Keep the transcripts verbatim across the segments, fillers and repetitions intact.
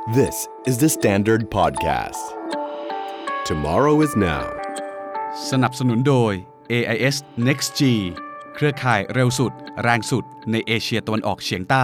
This is the Standard Podcast. Tomorrow is now. สนับสนุนโดย เอ ไอ เอส Next G เครือข่ายเร็วสุดแรงสุดในเอเชียตะวันออกเฉียงใต้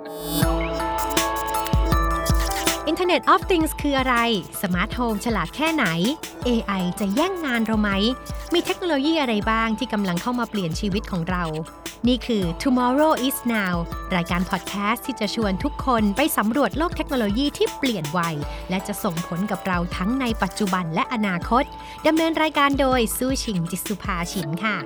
Internet of Things คืออะไร Smart Home ฉลาดแค่ไหน เอ ไอ จะแย่งงานเราไหม มีเทคโนโลยีอะไรบ้างที่กำลังเข้ามาเปลี่ยนชีวิตของเรา นี่คือ Tomorrow is Now รายการพอดแคสต์ที่จะชวนทุกคนไปสำรวจโลกเทคโนโลยีที่เปลี่ยนไวและจะส่งผลกับเราทั้งในปัจจุบันและอนาคตดำเนินรายการโดยสู้ชิงจิตสุภาฉินค่ะ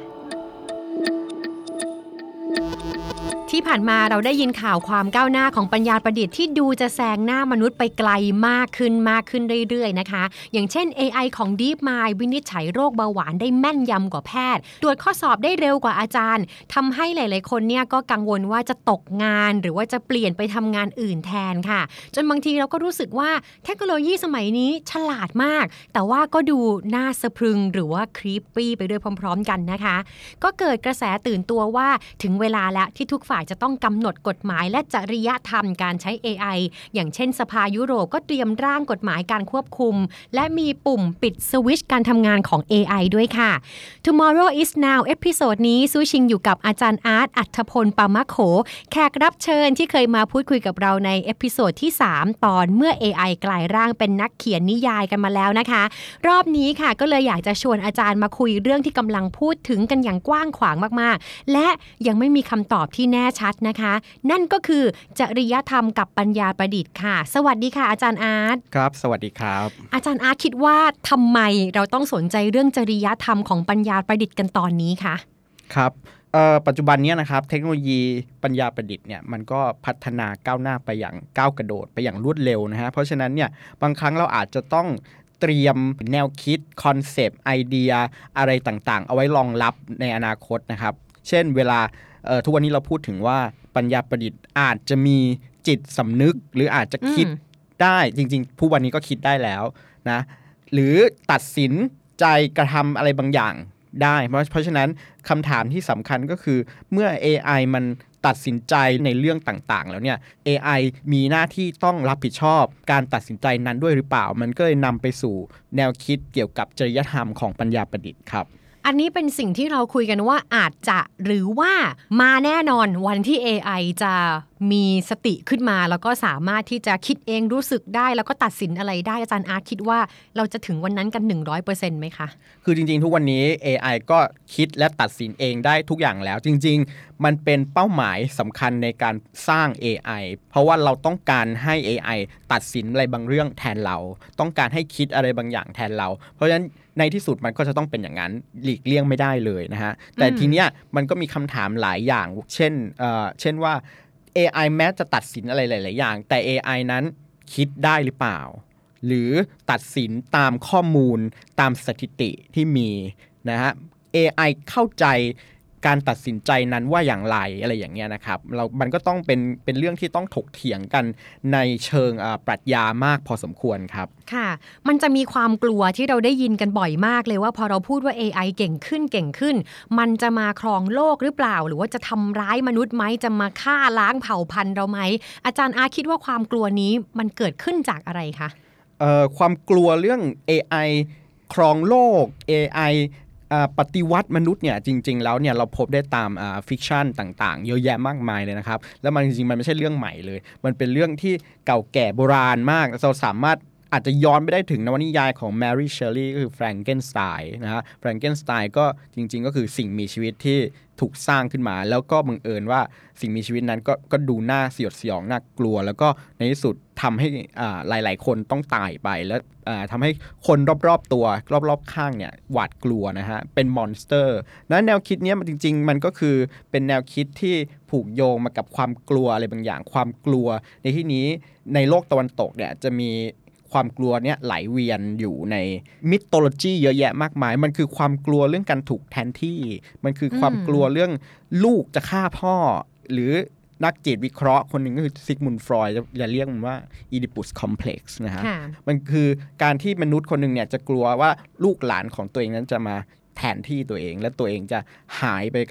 ที่ผ่านมาเราได้ยินข่าวความก้าวหน้าของปัญญาประดิษฐ์ที่ดูจะแซงหน้ามนุษย์ไปไกลมากขึ้นมากขึ้นเรื่อยๆนะคะอย่างเช่น เอ ไอ ของ DeepMind วินิจฉัยโรคเบาหวานได้แม่นยำกว่าแพทย์ตรวจข้อสอบได้เร็วกว่าอาจารย์ทำให้หลายๆคนเนี่ยก็กังวลว่าจะตกงานหรือว่าจะเปลี่ยนไปทำงานอื่นแทนค่ะจนบางทีเราก็รู้สึกว่าเทคโนโลยีสมัยนี้ฉลาดมากแต่ว่าก็ดูน่าสะพรึงหรือว่าครีปปี้ไปด้วยพร้อมๆกันนะคะก็เกิดกระแสตื่นตัวว่าถึงเวลาแล้วที่ทุกฝ่ายจะต้องกำหนดกฎหมายและจริยธรรมการใช้ เอ ไอ อย่างเช่นสภายุโรปก็เตรียมร่างกฎหมายการควบคุมและมีปุ่มปิดสวิตช์การทำงานของ เอ ไอ ด้วยค่ะ Tomorrow is Now เอพิโซดนี้ซูชิงอยู่กับอาจารย์อาร์ตอัฏฐพลปามะโขแขกรับเชิญที่เคยมาพูดคุยกับเราในเอพิโซดที่สามตอนเมื่อ เอ ไอ กลายร่างเป็นนักเขียนนิยายกันมาแล้วนะคะรอบนี้ค่ะก็เลยอยากจะชวนอาจารย์มาคุยเรื่องที่กำลังพูดถึงกันอย่างกว้างขวางมากๆและยังไม่มีคำตอบที่แน่ชัดนะคะนั่นก็คือจริยธรรมกับปัญญาประดิษฐ์ค่ะสวัสดีค่ะอาจารย์อาร์ตครับสวัสดีครับอาจารย์อาร์ตคิดว่าทำไมเราต้องสนใจเรื่องจริยธรรมของปัญญาประดิษฐ์กันตอนนี้คะครับปัจจุบันนี้นะครับเทคโนโลยีปัญญาประดิษฐ์เนี่ยมันก็พัฒนาก้าวหน้าไปอย่างก้าวกระโดดไปอย่างรวดเร็วนะฮะเพราะฉะนั้นเนี่ยบางครั้งเราอาจจะต้องเตรียมแนวคิดคอนเซปต์ไอเดียอะไรต่างๆเอาไว้รองรับในอนาคตนะครับเช่นเวลาทุกวันนี้เราพูดถึงว่าปัญญาประดิษฐ์อาจจะมีจิตสำนึกหรืออาจจะคิดได้จริงๆผู้วันนี้ก็คิดได้แล้วนะหรือตัดสินใจกระทำอะไรบางอย่างได้เพราะเพราะฉะนั้นคำถามที่สำคัญก็คือเมื่อ เอ ไอ มันตัดสินใจในเรื่องต่างๆแล้วเนี่ย เอ ไอ มีหน้าที่ต้องรับผิดชอบการตัดสินใจนั้นด้วยหรือเปล่ามันก็เลยนำไปสู่แนวคิดเกี่ยวกับจริยธรรมของปัญญาประดิษฐ์ครับอันนี้เป็นสิ่งที่เราคุยกันว่าอาจจะหรือว่ามาแน่นอนวันที่ เอ ไอ จะมีสติขึ้นมาแล้วก็สามารถที่จะคิดเองรู้สึกได้แล้วก็ตัดสินอะไรได้อาจารย์อาร์ตคิดว่าเราจะถึงวันนั้นกัน หนึ่งร้อยเปอร์เซ็นต์ ไหมคะคือจริงๆทุกวันนี้ เอ ไอ ก็คิดและตัดสินเองได้ทุกอย่างแล้วจริงๆมันเป็นเป้าหมายสำคัญในการสร้าง เอ ไอ เพราะว่าเราต้องการให้ เอ ไอ ตัดสินอะไรบางเรื่องแทนเราต้องการให้คิดอะไรบางอย่างแทนเราเพราะฉะนั้นในที่สุดมันก็จะต้องเป็นอย่างนั้นหลีกเลี่ยงไม่ได้เลยนะฮะแต่ทีเนี้ยมันก็มีคำถามหลายอย่างเช่นเอ่อเช่นว่า เอ ไอ แม้จะตัดสินอะไรหลายๆอย่างแต่ เอ ไอ นั้นคิดได้หรือเปล่าหรือตัดสินตามข้อมูลตามสถิติที่มีนะฮะ เอ ไอ เข้าใจการตัดสินใจนั้นว่าอย่างไรอะไรอย่างเงี้ยนะครับเรามันก็ต้องเป็นเป็นเรื่องที่ต้องถกเถียงกันในเชิงปรัชญามากพอสมควรครับค่ะมันจะมีความกลัวที่เราได้ยินกันบ่อยมากเลยว่าพอเราพูดว่า เอ ไอ เก่งขึ้นเก่งขึ้นมันจะมาครองโลกหรือเปล่าหรือว่าจะทำร้ายมนุษย์ไหมจะมาฆ่าล้างเผ่าพันธุ์เราไหมอาจารย์อาคิดว่าความกลัวนี้มันเกิดขึ้นจากอะไรคะเอ่อความกลัวเรื่อง เอ ไอ ครองโลก เอ ไอปฏิวัติมนุษย์เนี่ยจริงๆแล้วเนี่ยเราพบได้ตามฟิกชันต่างๆเยอะแยะมากมายเลยนะครับแล้วมันจริงๆมันไม่ใช่เรื่องใหม่เลยมันเป็นเรื่องที่เก่าแก่โบราณมากเราสามารถอาจจะย้อนไปได้ถึงนวนิยายของ Mary Shelley ก็คือ Frankenstein นะฮะ Frankenstein ก็จริงๆก็คือสิ่งมีชีวิตที่ถูกสร้างขึ้นมาแล้วก็บังเอิญว่าสิ่งมีชีวิตนั้นก็ก็ดูน่าสยดสยองน่ากลัวแล้วก็ในที่สุดทำให้อ่าหลายๆคนต้องตายไปแล้วอ่าทำให้คนรอบๆตัวรอบๆข้างเนี่ยหวาดกลัวนะฮะเป็นมอนสเตอร์นั้นแนวคิดนี้มันจริงๆมันก็คือเป็นแนวคิดที่ผูกโยงมากับความกลัวอะไรบางอย่างความกลัวในที่นี้ในโลกตะวันตกเนี่ยจะมีความกลัวเนี่ยไหลเวียนอยู่ในมิทโทโลจีเยอะแยะมากมายมันคือความกลัวเรื่องการถูกแทนที่มันคือความกลัวเรื่องลูกจะฆ่าพ่อหรือนักจิตวิเคราะห์คนหนึ่งก็คือซิกมุนด์ฟรอยด์จะเรียกมันว่าอีดิปัสคอมเพล็กซ์นะฮะมันคือการที่มนุษย์คนหนึ่งเนี่ยจะกลัวว่าลูกหลานของตัวเองนั้นจะมาแทนที่ตัวเองและตัวเองจะหายไปกับ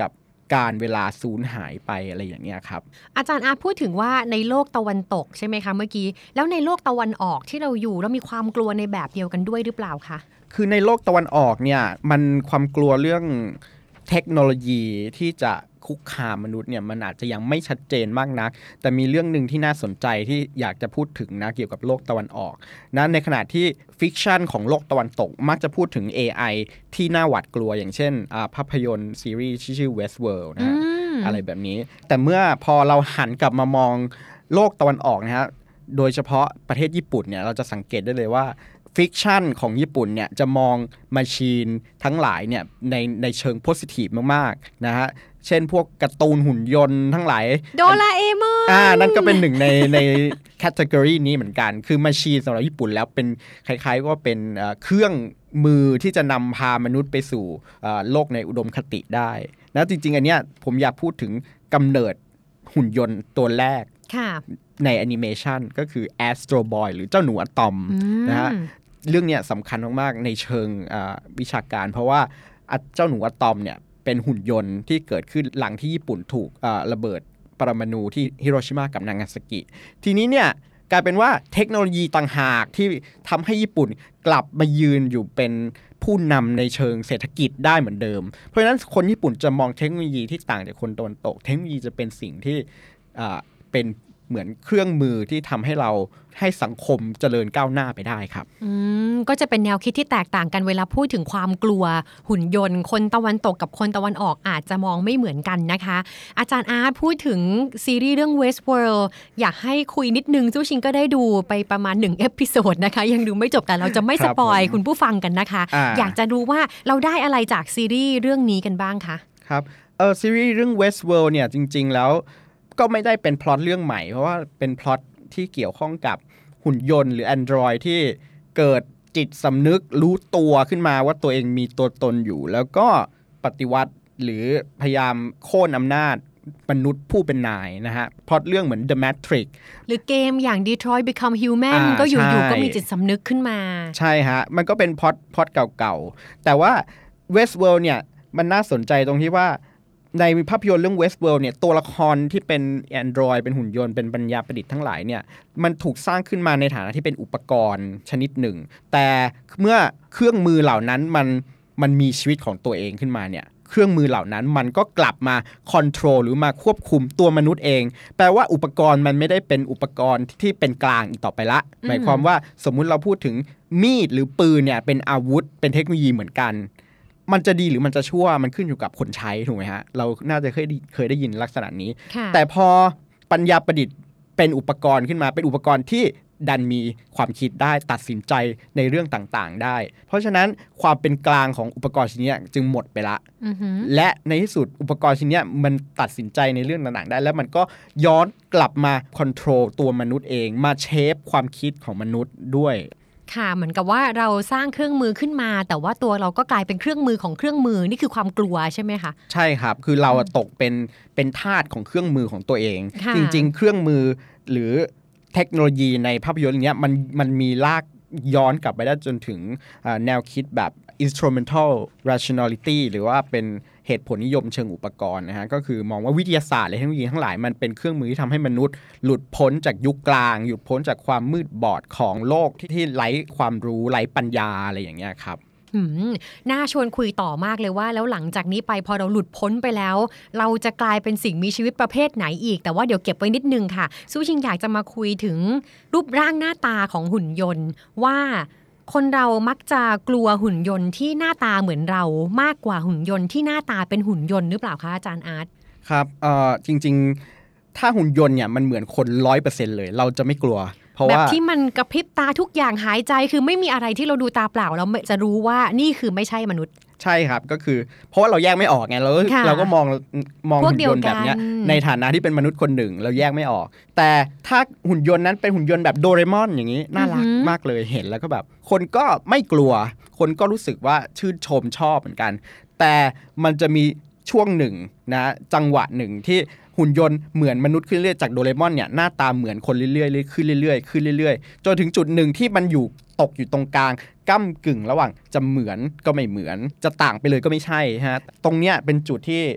การเวลาสูญหายไปอะไรอย่างเงี้ยครับอาจารย์อาร์ตพูดถึงว่าในโลกตะวันตกใช่ไหมคะเมื่อกี้แล้วในโลกตะวันออกที่เราอยู่แล้วมีความกลัวในแบบเดียวกันด้วยหรือเปล่าคะคือในโลกตะวันออกเนี่ยมันความกลัวเรื่องเทคโนโลยีที่จะคุกคามมนุษย์เนี่ยมันอาจจะยังไม่ชัดเจนมากนักแต่มีเรื่องนึงที่น่าสนใจที่อยากจะพูดถึงนะเกี่ยวกับโลกตะวันออกนะในขณะที่ฟิกชันของโลกตะวันตกมักจะพูดถึง เอ ไอ ที่น่าหวาดกลัวอย่างเช่นภาพยนตร์ซีรีส์ที่ชื่อ Westworld นะฮะ อะไรแบบนี้แต่เมื่อพอเราหันกลับมามองโลกตะวันออกนะฮะโดยเฉพาะประเทศญี่ปุ่นเนี่ยเราจะสังเกตได้เลยว่าฟิกชันของญี่ปุ่นเนี่ยจะมองมาชีนทั้งหลายเนี่ยในในเชิงโพสิทีฟมากๆนะฮะเช่นพวกการ์ตูนหุ่นยนต์ทั้งหลายโดราเอมอนอ่านั่นก็เป็นหนึ่งในในแคตตากรีนี้เหมือนกันคือมาชีนสำหรับญี่ปุ่นแล้วเป็นคล้ายๆว่าเป็นเครื่องมือที่จะนำพามนุษย์ไปสู่โลกในอุดมคติได้นะจริงๆอันเนี้ยผมอยากพูดถึงกำเนิดหุ่นยนต์ตัวแรกในแอนิเมชันก็คือ Astro Boy หรือเจ้าหนูอะตอมนะฮะเรื่องเนี้ยสำคัญมากๆในเชิงวิชาการเพราะว่าเจ้าหนูอะตอมเนี่ยเป็นหุ่นยนต์ที่เกิดขึ้นหลังที่ญี่ปุ่นถูกระเบิดปรมาณูที่ฮิโรชิมากับนางาซากิทีนี้เนี่ยกลายเป็นว่าเทคโนโลยีต่างหากที่ทำให้ญี่ปุ่นกลับมายืนอยู่เป็นผู้นำในเชิงเศรษฐกิจได้เหมือนเดิมเพราะฉะนั้นคนญี่ปุ่นจะมองเทคโนโลยีที่ต่างจากคนตะวันตกเทคโนโลยีจะเป็นสิ่งที่เป็นเหมือนเครื่องมือที่ทำให้เราให้สังคมเจริญก้าวหน้าไปได้ครับอืมก็จะเป็นแนวคิดที่แตกต่างกันเวลาพูดถึงความกลัวหุ่นยนต์คนตะวันตกกับคนตะวันออกอาจจะมองไม่เหมือนกันนะคะอาจารย์อาร์ตพูดถึงซีรีส์เรื่อง Westworld อยากให้คุยนิดนึงจู้ชิงก็ได้ดูไปประมาณหนึ่งเอพิโซดนะคะยังดูไม่จบแต่เราจะไม่สปอยคุณผู้ฟังกันนะคะ อ, อยากจะรู้ว่าเราได้อะไรจากซีรีส์เรื่องนี้กันบ้างคะครับเออซีรีส์เรื่อง Westworld เนี่ยจริงๆแล้วก็ไม่ได้เป็นพล็อตเรื่องใหม่เพราะว่าเป็นพล็อตที่เกี่ยวข้องกับหุ่นยนต์หรือ Android ที่เกิดจิตสำนึกรู้ตัวขึ้นมาว่าตัวเองมีตัวตนอยู่แล้วก็ปฏิวัติหรือพยายามโค่นอำนาจมนุษย์ผู้เป็นนายนะฮะพล็อตเรื่องเหมือน The Matrix หรือเกมอย่าง Detroit Become Human ก็อยู่ๆก็มีจิตสำนึกขึ้นมาใช่ฮะมันก็เป็นพล็อตพล็อตเก่าๆแต่ว่า Westworld เนี่ยมันน่าสนใจตรงที่ว่าในภาพยนตร์เรื่อง Westworld เนี่ยตัวละครที่เป็น Android เป็นหุ่นยนต์เป็นปัญญาประดิษฐ์ทั้งหลายเนี่ยมันถูกสร้างขึ้นมาในฐานะที่เป็นอุปกรณ์ชนิดหนึ่งแต่เมื่อเครื่องมือเหล่านั้นมันมันมีชีวิตของตัวเองขึ้นมาเนี่ยเครื่องมือเหล่านั้นมันก็กลับมาคอนโทรลหรือมาควบคุมตัวมนุษย์เองแปลว่าอุปกรณ์มันไม่ได้เป็นอุปกรณ์ที่เป็นกลางอีกต่อไปละหมายความว่าสมมุติเราพูดถึงมีดหรือปืนเนี่ยเป็นอาวุธเป็นเทคโนโลยีเหมือนกันมันจะดีหรือมันจะชั่วมันขึ้นอยู่กับคนใช้ถูกไหมฮะเราน่าจะเคยเคยได้ยินลักษณะนี้แต่พอปัญญาประดิษฐ์เป็นอุปกรณ์ขึ้นมาเป็นอุปกรณ์ที่ดันมีความคิดได้ตัดสินใจในเรื่องต่างๆได้เพราะฉะนั้นความเป็นกลางของอุปกรณ์ชิ้นนี้จึงหมดไปละ uh-huh. และในที่สุดอุปกรณ์ชิ้นนี้มันตัดสินใจในเรื่องต่างๆได้แล้วมันก็ย้อนกลับมาคอนโทรลตัวมนุษย์เองมาเชฟความคิดของมนุษย์ด้วยค่ะเหมือนกับว่าเราสร้างเครื่องมือขึ้นมาแต่ว่าตัวเราก็กลายเป็นเครื่องมือของเครื่องมือนี่คือความกลัวใช่ไหมคะใช่ครับคือเราตกเป็นเป็นทาสของเครื่องมือของตัวเองจริงๆเครื่องมือหรือเทคโนโลยีในภาพยนตร์เนี้ยมันมันมีลากย้อนกลับไปได้จนถึงแนวคิดแบบ instrumental rationality หรือว่าเป็นเหตุผลนิยมเชิงอุปกรณ์นะฮะก็คือมองว่าวิทยาศาสตร์และเทคโนโลยีทั้งหลายมันเป็นเครื่องมือที่ทำให้มนุษย์หลุดพ้นจากยุคกลางหลุดพ้นจากความมืดบอดของโลกที่ที่ไร้ความรู้ไร้ปัญญาอะไรอย่างเงี้ยครับน่าชวนคุยต่อมากเลยว่าแล้วหลังจากนี้ไปพอเราหลุดพ้นไปแล้วเราจะกลายเป็นสิ่งมีชีวิตประเภทไหนอีกแต่ว่าเดี๋ยวเก็บไว้นิดนึงค่ะซูชิงอยากจะมาคุยถึงรูปร่างหน้าตาของหุ่นยนต์ว่าคนเรามักจะกลัวหุ่นยนต์ที่หน้าตาเหมือนเรามากกว่าหุ่นยนต์ที่หน้าตาเป็นหุ่นยนต์หรือเปล่าคะอาจารย์อาร์ตครับเอ่อจริงๆถ้าหุ่นยนต์เนี่ยมันเหมือนคน ร้อยเปอร์เซ็นต์ เลยเราจะไม่กลัวแบบที่มันกระพริบตาทุกอย่างหายใจคือไม่มีอะไรที่เราดูตาเปล่าแล้วจะรู้ว่านี่คือไม่ใช่มนุษย์ใช่ครับก็คือเพราะว่าเราแยกไม่ออกไงเราเราก็มองมองหุ่นยนต์แบบนี้ในฐานะที่เป็นมนุษย์คนหนึ่งเราแยกไม่ออกแต่ถ้าหุ่นยนต์นั้นเป็นหุ่นยนต์แบบโดเรมอนอย่างนี้น่ารักมากเลยเห็นแล้วก็แบบคนก็ไม่กลัวคนก็รู้สึกว่าชื่นชมชอบเหมือนกันแต่มันจะมีช่วงหนึ่งนะจังหวะหนึ่งที่หุ่นยนต์เหมือนมนุษย์ขึ้นเรื่อยจากโดเรมอนเนี่ยหน้าตาเหมือนคนเรื่อยๆขึ้นเรื่อยๆขึ้นเรื่อยๆจนถึงจุดหนึ่งที่มันอยู่ตกอยู่ตรงกลางก้ำกึ่งระหว่างจะเหมือนก็ไม่เหมือนจะต่างไปเลยก็ไม่ใช่ฮะตรงเนี้ยเป็นจุดที่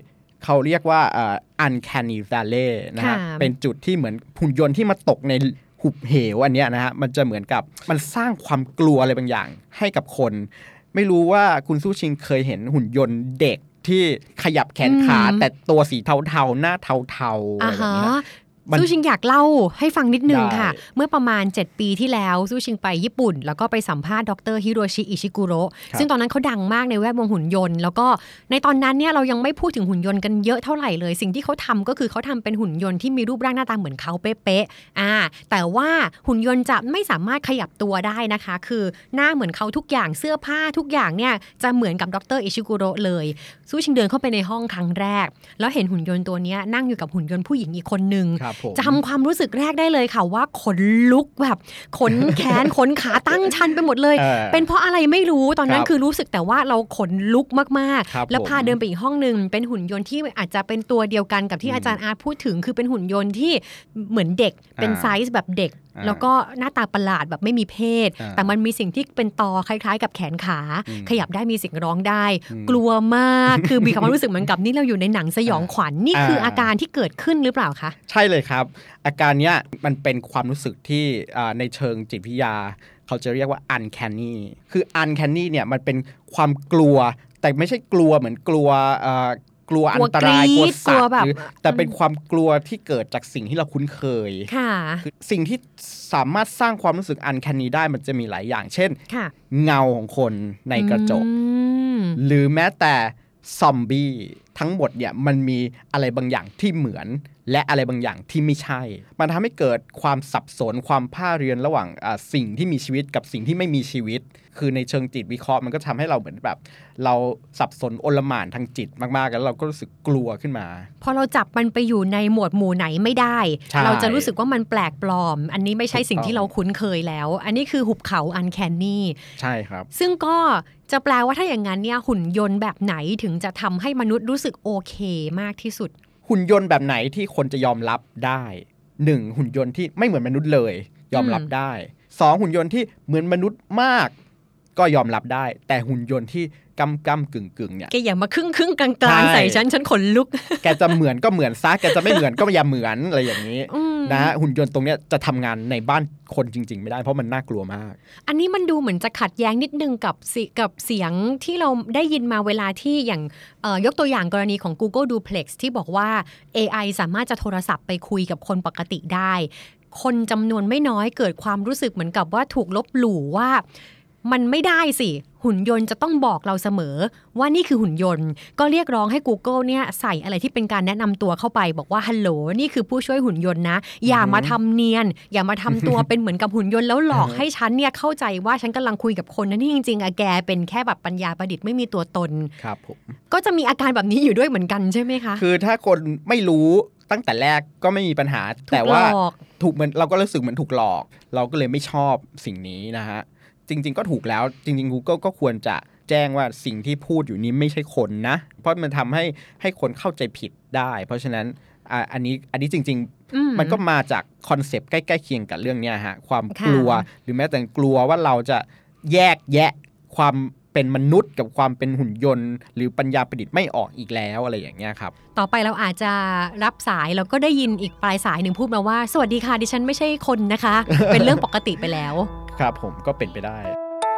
เขาเรียกว่าเอ่อ uncanny valley นะฮะเป็นจุดที่เหมือนหุ่นยนต์ที่มาตกในหุบเหวอันเนี้ยนะฮะมันจะเหมือนกับมันสร้างความกลัวอะไรบางอย่างให้กับคนไม่รู้ว่าคุณสู้ชิงเคยเห็นหุ่นยนต์เด็กที่ขยับแขนขาแต่ตัวสีเทาๆหน้าเทาๆอะไรแบบนี้ซูชิงอยากเล่าให้ฟังนิดนึงค่ะเมื่อประมาณเจ็ดปีที่แล้วซูชิงไปญี่ปุ่นแล้วก็ไปสัมภาษณ์ดรฮิโรชิอิชิกุโระซึ่งตอนนั้นเขาดังมากในแวดวงหุ่นยนต์แล้วก็ในตอนนั้นเนี่ยเรายังไม่พูดถึงหุ่นยนต์กันเยอะเท่าไหร่เลยสิ่งที่เขาทำก็คือเขาทำเป็นหุ่นยนต์ที่มีรูปร่างหน้าตาเหมือนเขาเป๊ะๆอ่าแต่ว่าหุ่นยนต์จะไม่สามารถขยับตัวได้นะคะคือหน้าเหมือนเขาทุกอย่างเสื้อผ้าทุกอย่างเนี่ยจะเหมือนกับดรอิชิกุโระเลยซูชิงเดินเข้าไปในห้องครั้งแรกแล้วเห็นหุ่นยนต์ตัวนี้นั่งอยู่กับหุ่นยนต์ผู้หญิงอีกคนนึงจำความรู้สึกแรกได้เลยค่ะว่าขนลุกแบบขนแขน ขนขาตั้งชันไปหมดเลย เป็นเพราะอะไรไม่รู้ตอนนั้นคือรู้สึกแต่ว่าเราขนลุกมากๆแล้วพาเดินไปอีกห้องนึงเป็นหุ่นยนต์ที่อาจจะเป็นตัวเดียวกันกับที่อาจารย์อาร์ตพูดถึงคือเป็นหุ่นยนต์ที่เหมือนเด็กเป็นไซส์แบบเด็กแล้วก็หน้าตาประหลาดแบบไม่มีเพศแต่มันมีสิ่งที่เป็นตอคล้ายๆกับแขนขาขยับได้มีเสียงร้องได้กลัวมากคือมีความรู้สึกเหมือนกับนี่เราอยู่ในหนังสยองขวัญนี่คืออาการที่เกิดขึ้นหรือเปล่าคะใช่เลยครับอาการเนี้ยมันเป็นความรู้สึกที่ในเชิงจิตวิทยาเขาจะเรียกว่า uncanny คือ uncanny เนี่ยมันเป็นความกลัวแต่ไม่ใช่กลัวเหมือนกลัวกลัวอันตรายกลัวสัตว์หรือแต่เป็นความกลัวที่เกิดจากสิ่งที่เราคุ้นเคยคือสิ่งที่สามารถสร้างความรู้สึก uncanny ได้มันจะมีหลายอย่างเช่นเงาของคนในกระจกหรือแม้แต่ซอมบี้ทั้งหมดเนี่ยมันมีอะไรบางอย่างที่เหมือนและอะไรบางอย่างที่ไม่ใช่มันทำให้เกิดความสับสนความพ่าเรือนระหว่างสิ่งที่มีชีวิตกับสิ่งที่ไม่มีชีวิตคือในเชิงจิตวิเคราะห์มันก็ทำให้เราเหมือนแบบเราสับสนโอลหม่านทางจิตมากๆแล้วเราก็รู้สึกกลัวขึ้นมาพอเราจับมันไปอยู่ในหมวดหมู่ไหนไม่ได้เราจะรู้สึกว่ามันแปลกปลอมอันนี้ไม่ใช่สิ่งที่เราคุ้นเคยแล้วอันนี้คือหุบเขาอันแคนนี่ใช่ครับซึ่งก็จะแปลว่าถ้าอย่างนั้นเนี่ยหุ่นยนต์แบบไหนถึงจะทำให้มนุษย์รู้สึกโอเคมากที่สุดหุ่นยนต์แบบไหนที่คนจะยอมรับได้หนึ่งหุ่นยนต์ที่ไม่เหมือนมนุษย์เลยยอมรับได้สองหุ่นยนต์ที่เหมือนมนุษย์มากก็ยอมรับได้แต่หุ่นยนต์ที่กำกำกึ่งกึ่งเนี่ยแกอย่ามาครึ่งครึ่งกลางกลางใส่ฉันฉันขนลุกแกจะเหมือนก็เหมือนซะแกจะไม่เหมือนก็อย่าเหมือนอะไรอย่างนี้นะฮะหุ่นยนต์ตรงเนี้ยจะทำงานในบ้านคนจริงๆไม่ได้เพราะมันน่ากลัวมากอันนี้มันดูเหมือนจะขัดแย้งนิดนึงกับกับเสียงที่เราได้ยินมาเวลาที่อย่างยกตัวอย่างกรณีของ Google Duplex ที่บอกว่า เอ ไอ สามารถจะโทรศัพท์ไปคุยกับคนปกติได้คนจำนวนไม่น้อยเกิดความรู้สึกเหมือนกับว่าถูกลบหลู่ว่ามันไม่ได้สิหุ่นยนต์จะต้องบอกเราเสมอว่านี่คือหุ่นยนต์ก็เรียกร้องให้ Google เนี่ยใส่อะไรที่เป็นการแนะนำตัวเข้าไปบอกว่าฮัลโหลนี่คือผู้ช่วยหุ่นยนต์นะอย่ามาทำเนียนอย่ามาทำตัวเป็นเหมือนกับหุ่นยนต์แล้วหลอกให้ฉันเนี่ยเข้าใจว่าฉันกำลังคุยกับคนนะนี่จริงๆอะแกเป็นแค่แบบปัญญาประดิษฐ์ไม่มีตัวตนครับผมก็จะมีอาการแบบนี้อยู่ด้วยเหมือนกันใช่ไหมคะคือถ้าคนไม่รู้ตั้งแต่แรกก็ไม่มีปัญหาแต่ว่าถูกเหมือนเราก็รู้สึกเหมือนถูกหลอกเราก็เลยไม่ชอบสิ่งนี้นะฮะจริงๆก็ถูกแล้วจริงๆ Google ก็ควรจะแจ้งว่าสิ่งที่พูดอยู่นี้ไม่ใช่คนนะเพราะมันทำให้ให้คนเข้าใจผิดได้เพราะฉะนั้นอันนี้อันนี้จริงๆมันก็มาจากคอนเซปต์ใกล้ๆเคียงกับเรื่องนี้ฮะความกลัวหรือแม้แต่กลัวว่าเราจะแยกแยะความเป็นมนุษย์กับความเป็นหุ่นยนต์หรือปัญญาประดิษฐ์ไม่ออกอีกแล้วอะไรอย่างเงี้ยครับต่อไปเราอาจจะรับสายแล้วก็ได้ยินอีกปลายสายหนึ่งพูดมาว่าสวัสดีค่ะดิฉันไม่ใช่คนนะคะ เป็นเรื่องปกติไปแล้วครับผมก็เป็นไปได้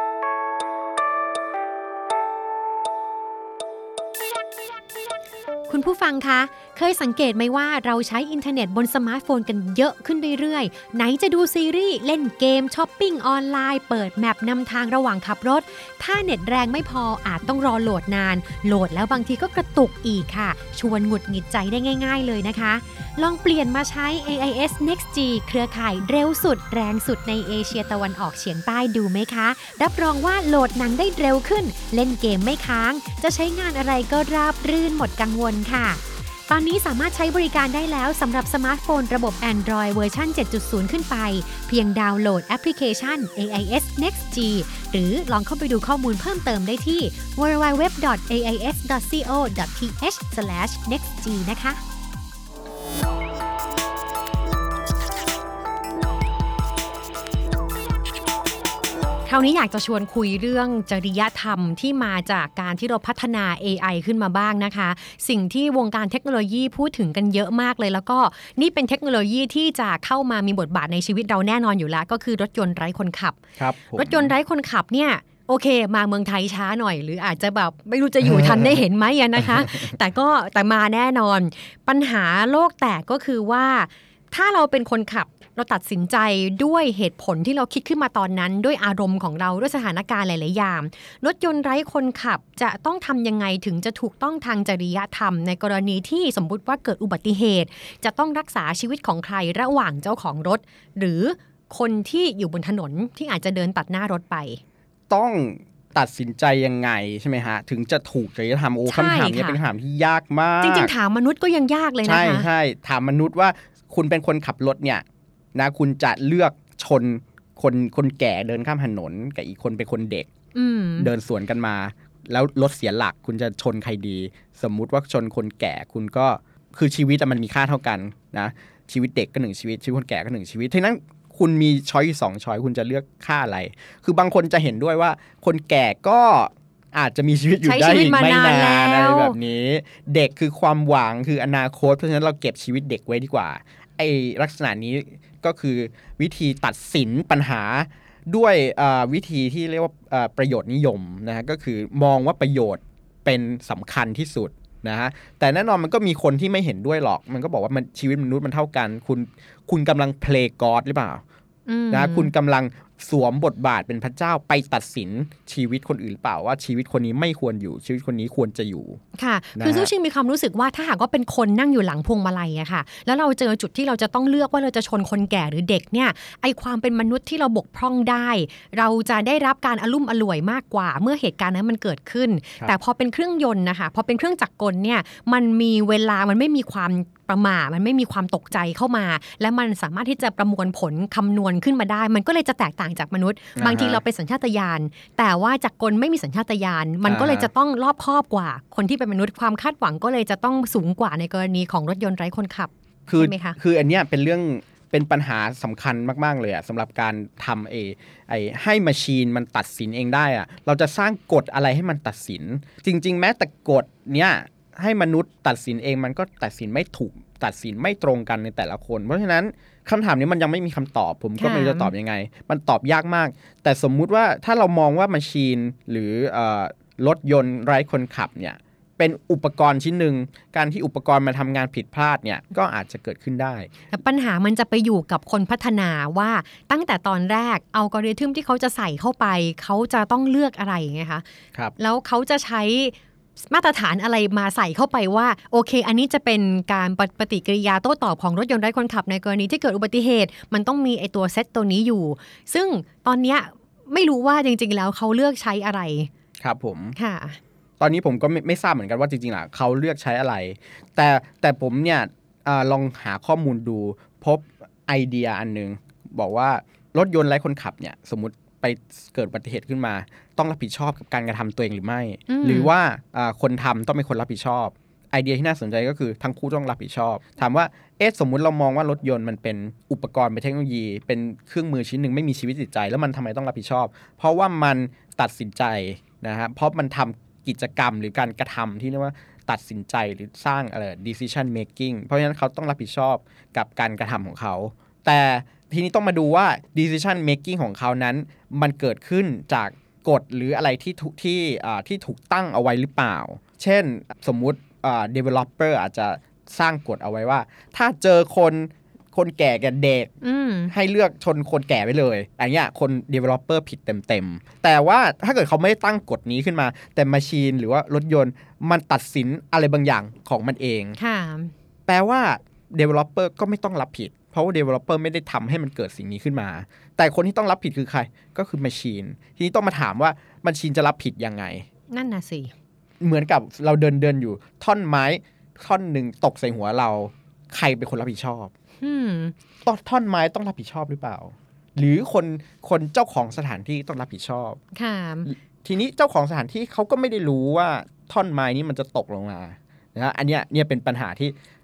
คุณผู้ฟังคะเคยสังเกตไหมว่าเราใช้อินเทอร์เน็ตบนสมาร์ทโฟนกันเยอะขึ้นเรื่อยๆไหนจะดูซีรีส์เล่นเกมช้อปปิ้งออนไลน์เปิดแมปนำทางระหว่างขับรถถ้าเน็ตแรงไม่พออาจต้องรอโหลดนานโหลดแล้วบางทีก็กระตุกอีกค่ะชวนหงุดหงิดใจได้ง่ายๆเลยนะคะลองเปลี่ยนมาใช้ เอ ไอ เอส Next G เครือข่ายเร็วสุดแรงสุดในเอเชียตะวันออกเฉียงใต้ดูไหมคะรับรองว่าโหลดหนังได้เร็วขึ้นเล่นเกมไม่ค้างจะใช้งานอะไรก็ราบรื่นหมดกังวลค่ะตอนนี้สามารถใช้บริการได้แล้วสำหรับสมาร์ทโฟนระบบ Android เวอร์ชัน เจ็ดจุดศูนย์ ขึ้นไปเพียงดาวน์โหลดแอปพลิเคชัน เอ ไอ เอส Next G หรือลองเข้าไปดูข้อมูลเพิ่มเติมได้ที่ ดับเบิลยู ดับเบิลยู ดับเบิลยู ดอท เอ ไอ เอส ดอท ซี โอ ดอท ที เอช สแลช เน็กซ์ จี นะคะคราวนี้อยากจะชวนคุยเรื่องจริยธรรมที่มาจากการที่เราพัฒนา เอ ไอ ขึ้นมาบ้างนะคะสิ่งที่วงการเทคโนโลยีพูดถึงกันเยอะมากเลยแล้วก็นี่เป็นเทคโนโลยีที่จะเข้ามามีบทบาทในชีวิตเราแน่นอนอยู่แล้วก็คือรถยนต์ไร้คนขับครับรถยนต์ไร้คนขับเนี่ยโอเคมาเมืองไทยช้าหน่อยหรืออาจจะแบบไม่รู้จะอยู่ทันได้เห็นไหมนะคะ แต่ก็แต่มาแน่นอนปัญหาโลกแตกก็คือว่าถ้าเราเป็นคนขับเราตัดสินใจด้วยเหตุผลที่เราคิดขึ้นมาตอนนั้นด้วยอารมณ์ของเราด้วยสถานการณ์หลายๆอย่างรถยนต์ไร้คนขับจะต้องทำยังไงถึงจะถูกต้องทางจริยธรรมในกรณีที่สมมุติว่าเกิดอุบัติเหตุจะต้องรักษาชีวิตของใครระหว่างเจ้าของรถหรือคนที่อยู่บนถนนที่อาจจะเดินตัดหน้ารถไปต้องตัดสินใจยังไงใช่ไหมฮะถึงจะถูกจริยธรรมโอ้คำถามนี้เป็นคำถามที่ยากมากจริงๆถามมนุษย์ก็ยังยากเลยนะคะใช่ใช่ถามมนุษย์ว่าคุณเป็นคนขับรถเนี่ยนะคุณจะเลือกชนคนคนแก่เดินข้ามถนนกับอีกคนเป็นคนเด็กเดินสวนกันมาแล้วรถเสียหลักคุณจะชนใครดีสมมุติว่าชนคนแก่คุณก็คือชีวิตมันมีค่าเท่ากันนะชีวิตเด็กก็หนึ่งชีวิตชีวิตคนแก่ก็หนึ่งชีวิตทีนั้นคุณมีช้อยสองช้อยคุณจะเลือกค่าอะไรคือบางคนจะเห็นด้วยว่าคนแก่ก็อาจจะมีชีวิตอยู่ได้อีกไม่นานอะไรแบบนี้เด็กคือความหวังคืออนาคตเพราะฉะนั้นเราเก็บชีวิตเด็กไว้ดีกว่าไอ้ลักษณะนี้ก็คือวิธีตัดสินปัญหาด้วยวิธีที่เรียกว่าประโยชน์นิยมนะฮะก็คือมองว่าประโยชน์เป็นสำคัญที่สุดนะฮะแต่แน่นอนมันก็มีคนที่ไม่เห็นด้วยหรอกมันก็บอกว่ามันชีวิตมนุษย์มันเท่ากันคุณคุณกำลัง play God หรือเปล่านะคุณกำลังสวมบทบาทเป็นพระเจ้าไปตัดสินชีวิตคนอื่นหรือเปล่าว่าชีวิตคนนี้ไม่ควรอยู่ชีวิตคนนี้ควรจะอยู่ค่ะคือซูชิงมีความรู้สึกว่าถ้าหากว่าเป็นคนนั่งอยู่หลังพวงมาลัยอะค่ะแล้วเราเจอจุดที่เราจะต้องเลือกว่าเราจะชนคนแก่หรือเด็กเนี่ยไอความเป็นมนุษย์ที่เราบกพร่องได้เราจะได้รับการอลุ่มอล่วยมากกว่าเมื่อเหตุการณ์นั้นมันเกิดขึ้นแต่พอเป็นเครื่องยนต์นะคะพอเป็นเครื่องจักรกลเนี่ยมันมีเวลามันไม่มีความประมาทมันไม่มีความตกใจเข้ามาและมันสามารถที่จะประมวลผลคำนวณขึ้นมาได้มันก็เลยจะแตกต่างจากมนุษย์บางทีเราเป็นสัญชาตญาณแต่ว่าจักรกลไม่มีสัญชาตญาณมันก็เลยจะต้องรอบคอบกว่าคนที่เป็นมนุษย์ความคาดหวังก็เลยจะต้องสูงกว่าในกรณีของรถยนต์ไร้คนขับใช่ไหมคะคืออันเนี้ยเป็นเรื่องเป็นปัญหาสำคัญมากๆเลยอะสำหรับการทำเอไอให้แมชชีนมันตัดสินเองได้อะเราจะสร้างกฎอะไรให้มันตัดสินจริงๆแม้แต่กฎเนี้ยให้มนุษย์ตัดสินเองมันก็ตัดสินไม่ถูกตัดสินไม่ตรงกันในแต่ละคนเพราะฉะนั้นคำถามนี้มันยังไม่มีคำตอบผมก็ไม่รู้จะตอบยังไงมันตอบยากมากแต่สมมุติว่าถ้าเรามองว่าแมชชีนหรือเอ่อรถยนต์ไร้คนขับเนี่ยเป็นอุปกรณ์ชิ้นหนึ่งการที่อุปกรณ์มาทำงานผิดพลาดเนี่ยก็อาจจะเกิดขึ้นได้แต่ปัญหามันจะไปอยู่กับคนพัฒนาว่าตั้งแต่ตอนแรกอัลกอริทึมที่เขาจะใส่เข้าไปเขาจะต้องเลือกอะไรไงคะครับแล้วเขาจะใช้มาตรฐานอะไรมาใส่เข้าไปว่าโอเคอันนี้จะเป็นการปฏิกิริยาโต้ตอบของรถยนต์ไร้คนขับในกรณีที่เกิดอุบัติเหตุมันต้องมีไอตัวเซตตัวนี้อยู่ซึ่งตอนนี้ไม่รู้ว่าจริงๆแล้วเขาเลือกใช้อะไรครับผมค่ะตอนนี้ผมก็ไม่ไม่ทราบเหมือนกันว่าจริงๆล่ะเขาเลือกใช้อะไรแต่แต่ผมเนี่ยอลองหาข้อมูลดูพบไอเดียอันนึงบอกว่ารถยนต์ไร้คนขับเนี่ยสมมุติไปเกิดอุบัติเหตุขึ้นมาต้องรับผิดชอบกับการกระทำตัวเองหรือไม่หรือว่าคนทำต้องเป็นคนรับผิดชอบไอเดียที่น่าสนใจก็คือทั้งคู่ต้องรับผิดชอบถามว่าเอ๊ะสมมุติเรามองว่ารถยนต์มันเป็นอุปกรณ์เป็นเทคโนโลยีเป็นเครื่องมือชิ้นหนึ่งไม่มีชีวิตจิตใจแล้วมันทำไมต้องรับผิดชอบเพราะว่ามันตัดสินใจนะฮะเพราะมันทำกิจกรรมหรือการกระทำที่เรียกว่าตัดสินใจหรือสร้างอะไร decision making เพราะฉะนั้นเขาต้องรับผิดชอบกับการกระทำของเขาแต่ทีนี้ต้องมาดูว่า decision making ของเขานั้นมันเกิดขึ้นจากกฎหรืออะไรที่ที่ที่ถูกตั้งเอาไว้หรือเปล่าเช่นสมมุติdeveloper อาจจะสร้างกฎเอาไว้ว่าถ้าเจอคนคนแก่กับเด็กให้เลือกชนคนแก่ไปเลยอย่างเงี้ยคน developer ผิดเต็มๆแต่ว่าถ้าเกิดเขาไม่ได้ตั้งกฎนี้ขึ้นมาแต่ machine หรือว่ารถยนต์มันตัดสินอะไรบางอย่างของมันเองแปลว่า developer ก็ไม่ต้องรับผิดเพราะว่า developer ไม่ได้ทำให้มันเกิดสิ่งนี้ขึ้นมาแต่คนที่ต้องรับผิดคือใครก็คือ machine ทีนี้ต้องมาถามว่า machine จะรับผิดยังไงนั่นน่ะสิเหมือนกับเราเดินเดินอยู่ท่อนไม้ท่อนหนึ่งตกใส่หัวเราใครเป็นคนรับผิดชอบต้นท่อนไม้ต้องรับผิดชอบหรือเปล่าหรือคนคนเจ้าของสถานที่ต้องรับผิดชอบค่ะทีนี้เจ้าของสถานที่เขาก็ไม่ได้รู้ว่าท่อนไม้นี้มันจะตกลงมานะฮะอันเนี้ยเนี่ยเป็นปัญหาที่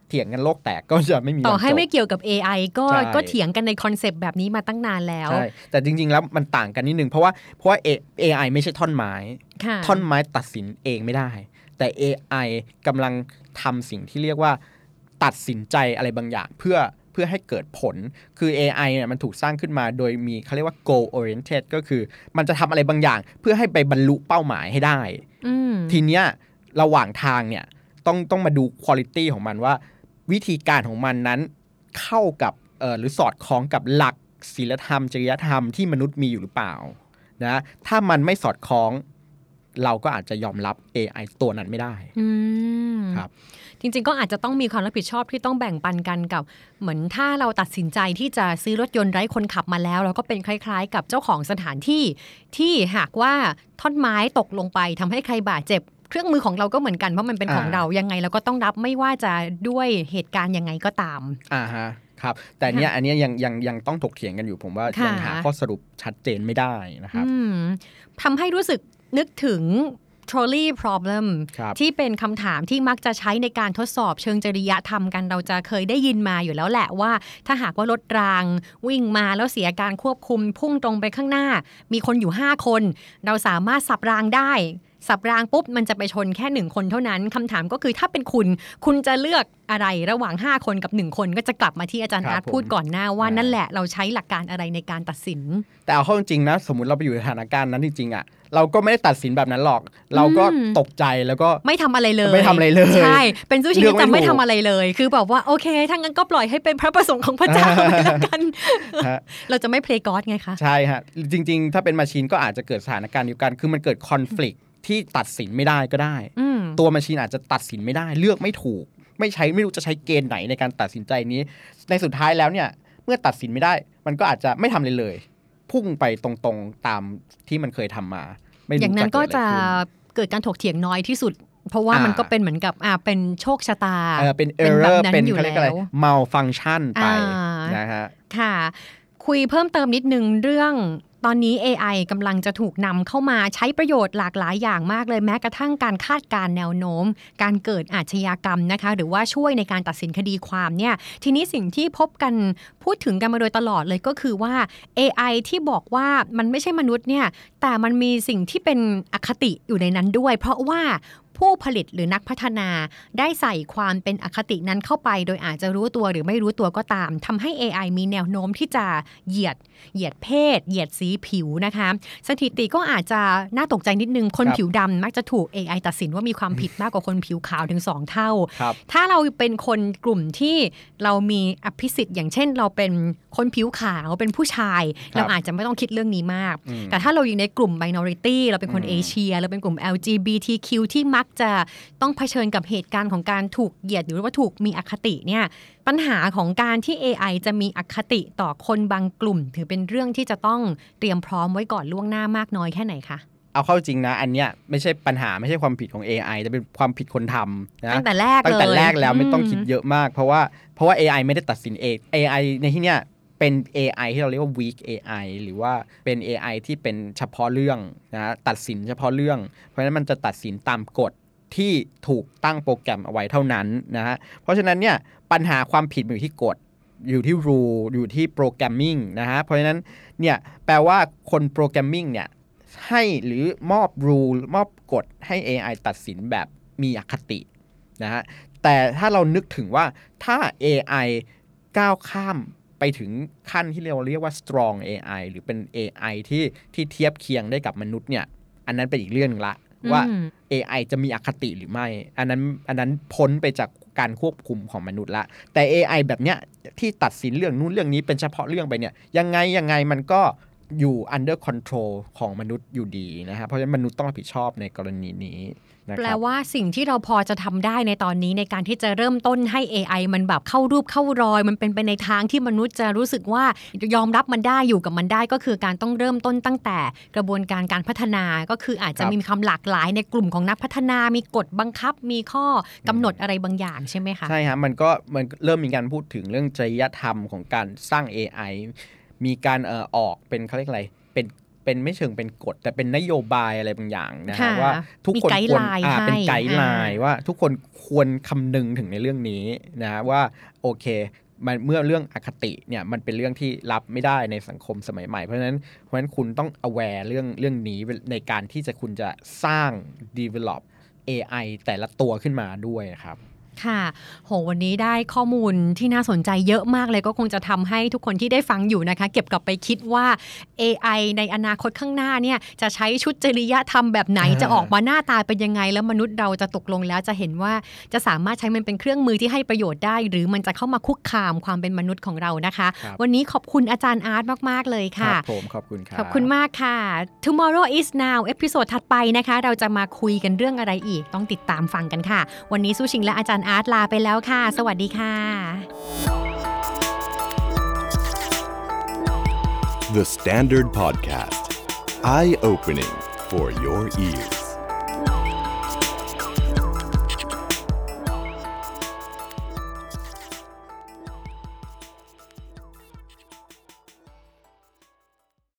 เถียงกันโลกแตกก็จะไม่มีต่อให้วันจบไม่เกี่ยวกับ เอ ไอ ก็ใช่ก็เถียงกันในคอนเซปต์แบบนี้มาตั้งนานแล้วใช่แต่จริงๆแล้วมันต่างกันนิดนึงเพราะว่าเพราะว่า เอ ไอ ไม่ใช่ท่อนไม้ค่ะท่อนไม้ตัดสินเองไม่ได้แต่ เอ ไอ กำลังทำสิ่งที่เรียกว่าตัดสินใจอะไรบางอย่างเพื่อเพื่อให้เกิดผลคือ เอ ไอ เนี่ยมันถูกสร้างขึ้นมาโดยมีเขาเรียกว่า goal oriented ก็คือมันจะทำอะไรบางอย่างเพื่อให้ไปบรรลุเป้าหมายให้ได้ทีเนี้ยระหว่างทางเนี่ยต้องต้องมาดู quality ของมันว่าวิธีการของมันนั้นเข้ากับเอ่อหรือสอดคล้องกับหลักศีลธรรมจริยธรรมที่มนุษย์มีอยู่หรือเปล่านะถ้ามันไม่สอดคล้องเราก็อาจจะยอมรับ เอ ไอ ตัวนั้นไม่ได้ครับจริงๆก็อาจจะต้องมีความรับผิดชอบที่ต้องแบ่งปันกันกับเหมือนถ้าเราตัดสินใจที่จะซื้อรถยนต์ไร้คนขับมาแล้วเราก็เป็นคล้ายๆกับเจ้าของสถานที่ที่หากว่าท่อนไม้ตกลงไปทำให้ใครบาดเจ็บเครื่องมือของเราก็เหมือนกันเพราะมันเป็นของเรายังไงเราก็ต้องรับไม่ว่าจะด้วยเหตุการณ์ยังไงก็ตามอ่าฮะครับแต่เนี้ยอันเนี้ยยังยังยังต้องถกเถียงกันอยู่ผมว่ายังหาข้อสรุปชัดเจนไม่ได้นะครับทำให้รู้สึกนึกถึงtrolley problem ที่เป็นคำถามที่มักจะใช้ในการทดสอบเชิงจริยธรรมกันเราจะเคยได้ยินมาอยู่แล้วแหละว่าถ้าหากว่ารถรางวิ่งมาแล้วเสียการควบคุมพุ่งตรงไปข้างหน้ามีคนอยู่ห้าคนเราสามารถสับรางได้สับรางปุ๊บมันจะไปชนแค่หนึ่งคนเท่านั้นคำถามก็คือถ้าเป็นคุณคุณจะเลือกอะไรระหว่างห้าคนกับหนึ่งคนก็จะกลับมาที่อาจารย์อาร์ตพูดก่อนหน้าว่านั่นแหละเราใช้หลักการอะไรในการตัดสินแต่เอาเข้าจริงๆนะสมมุติเราไปอยู่ในสถานการณ์นั้นจริงๆอ่ะเราก็ไม่ได้ตัดสินแบบนั้นหรอกเราก็ตกใจแล้วก็ไม่ทำอะไรเลยไม่ทำอะไรเลยใช่เป็นสู้ชีวิตจะไม่ทำอะไรเลยคือแบบว่าโอเคถ้างั้นก็ปล่อยให้เป็นพระประสงค์ของพระเจ้าไปแล้วกันเราจะไม่เพลย์ก็อดไงคะใช่ฮะจริงๆถ้าเป็นมาชีนก็อาจจะเกิดสถานการณ์เดียวกันคือมันเกิดคอนฟลิกต์ที่ตัดสินไม่ได้ก็ได้ตัวมาชีนอาจจะตัดสินไม่ได้เลือกไม่ถูกไม่ใช้ไม่รู้จะใช้เกณฑ์ไหนในการตัดสินใจนี้ในสุดท้ายแล้วเนี่ยเมื่อตัดสินไม่ได้มันก็อาจจะไม่ทำเลยเลยพุ่งไปตรงๆตามที่มันเคยทำมาอย่างนั้นก็จะเกิดการถกเถียงน้อยที่สุดเพราะว่ามันก็เป็นเหมือนกับอ่าเป็นโชคชะตาเป็นเออร์เรอร์เป็นเขาเรียกอะไร malfunction ไปนะฮะค่ะคุยเพิ่มเติมนิดนึงเรื่องตอนนี้ เอ ไอ กำลังจะถูกนำเข้ามาใช้ประโยชน์หลากหลายอย่างมากเลยแม้กระทั่งการคาดการณ์แนวโน้มการเกิดอาชญากรรมนะคะหรือว่าช่วยในการตัดสินคดีความเนี่ยทีนี้สิ่งที่พบกันพูดถึงกันมาโดยตลอดเลยก็คือว่า เอ ไอ ที่บอกว่ามันไม่ใช่มนุษย์เนี่ยแต่มันมีสิ่งที่เป็นอคติอยู่ในนั้นด้วยเพราะว่าผู้ผลิตหรือนักพัฒนาได้ใส่ความเป็นอคตินั้นเข้าไปโดยอาจจะรู้ตัวหรือไม่รู้ตัวก็ตามทำให้ เอ ไอ มีแนวโน้มที่จะเหยียดเหยียดเพศเหยียดสีผิวนะคะสถิติก็อาจจะน่าตกใจนิดนึงคนผิวดำมักจะถูก เอ ไอ ตัดสินว่ามีความผิดมากกว่าคนผิวขาวถึงสองเท่าถ้าเราเป็นคนกลุ่มที่เรามีอภิสิทธิ์อย่างเช่นเราเป็นคนผิวขาวเป็นผู้ชายเราอาจจะไม่ต้องคิดเรื่องนี้มากแต่ถ้าเราอยู่ในกลุ่ม minority เราเป็นคนเอเชียเราเป็นกลุ่ม แอล จี บี ที คิว ที่มักจะต้องเผชิญกับเหตุการณ์ของการถูกเหยียดหรือว่าถูกมีอคติเนี่ยปัญหาของการที่ เอ ไอ จะมีอคติต่อคนบางกลุ่มถือเป็นเรื่องที่จะต้องเตรียมพร้อมไว้ก่อนล่วงหน้ามากน้อยแค่ไหนคะเอาเข้าจริงนะอันเนี้ยไม่ใช่ปัญหาไม่ใช่ความผิดของ เอ ไอ แต่เป็นความผิดคนทำนะตั้งแต่แรกเลยตั้งแต่แรกแล้วไม่ต้องคิดเยอะมากเพราะว่าเพราะว่า เอ ไอ ไม่ได้ตัดสินเอง เอ ไอ ในที่เนี้ยเป็น เอ ไอ ที่เราเรียกว่า weak เอ ไอ หรือว่าเป็น เอ ไอ ที่เป็นเฉพาะเรื่องนะตัดสินเฉพาะเรื่องเพราะฉะนั้นมันจะตัดสินตามกฎที่ถูกตั้งโปรแกรมเอาไว้เท่านั้นนะฮะเพราะฉะนั้นเนี่ยปัญหาความผิดอยู่ที่กฎอยู่ที่ rule อยู่ที่โปรแกรมมิ่งนะฮะเพราะฉะนั้นเนี่ยแปลว่าคนโปรแกรมมิ่งเนี่ยให้หรือมอบ rule มอบกฎให้ เอ ไอ ตัดสินแบบมีอคตินะฮะแต่ถ้าเรานึกถึงว่าถ้า เอ ไอ ก้าวข้ามไปถึงขั้นที่เราเรียกว่า strong เอ ไอ หรือเป็น เอ ไอ ที่ที่เทียบเคียงได้กับมนุษย์เนี่ยอันนั้นเป็นอีกเรื่องนึงละว่า เอ ไอ จะมีอคติหรือไม่อันนั้นอันนั้นพ้นไปจากการควบคุมของมนุษย์ละแต่ เอ ไอ แบบเนี้ยที่ตัดสินเรื่องนู้นเรื่องนี้เป็นเฉพาะเรื่องไปเนี่ยยังไงยังไงมันก็อยู่ under control ของมนุษย์อยู่ดีนะฮะเพราะฉะนั้นมนุษย์ต้องรับผิดชอบในกรณีนี้แปลว่าสิ่งที่เราพอจะทำได้ในตอนนี้ในการที่จะเริ่มต้นให้ เอ ไอ มันแบบเข้ารูปเข้ารอยมันเป็นไปในทางที่มนุษย์จะรู้สึกว่ายอมรับมันได้อยู่กับมันได้ก็คือการต้องเริ่มต้นตั้งแต่กระบวนการการพัฒนาก็คืออาจจะมีความหลากหลายในกลุ่มของนักพัฒนามีกฎบังคับมีข้อกำหนดอะไรบางอย่างใช่ไหมคะใช่ฮะมันก็มันเริ่มมีการพูดถึงเรื่องจริยธรรมของการสร้าง เอ ไอ มีการเอ่อออกเป็นเขาเรียกอะไรเป็นเป็นไม่เชิงเป็นกฎแต่เป็นนโยบายอะไรบางอย่างนะฮะค่ะว่าทุกคนมีไกด์ควรไลน์อ่าให้เป็นไกด์ไลน์อ่าว่าทุกคนควรคำนึงถึงในเรื่องนี้นะว่าโอเคมันเมื่อเรื่องอคติเนี่ยมันเป็นเรื่องที่รับไม่ได้ในสังคมสมัยใหม่เพราะฉะนั้นเพราะฉะนั้นคุณต้อง aware เรื่องเรื่องนี้ในการที่จะคุณจะสร้าง develop เอ ไอ แต่ละตัวขึ้นมาด้วยครับค่ะโหวันนี้ได้ข้อมูลที่น่าสนใจเยอะมากเลยก็คงจะทำให้ทุกคนที่ได้ฟังอยู่นะคะเก็บกลับไปคิดว่า เอ ไอ ในอนาคตข้างหน้าเนี่ยจะใช้ชุดจริยธรรมแบบไหน จะออกมาหน้าตาเป็นยังไงแล้วมนุษย์เราจะตกลงแล้วจะเห็นว่าจะสามารถใช้มันเป็นเครื่องมือที่ให้ประโยชน์ได้หรือมันจะเข้ามาคุกคามความเป็นมนุษย์ของเรานะคะวันนี้ขอบคุณอาจารย์อาร์ตมากๆเลยค่ะครับผมขอบคุณครับขอบคุณมากค่ะ Tomorrow is now เอพิโซดถัดไปนะคะเราจะมาคุยกันเรื่องอะไรอีกต้องติดตามฟังกันค่ะวันนี้สู้ชิงและอาจารย์อาร์ตลาไปแล้วค่ะสวัสดีค่ะ The Standard Podcast Eye Opening for your ears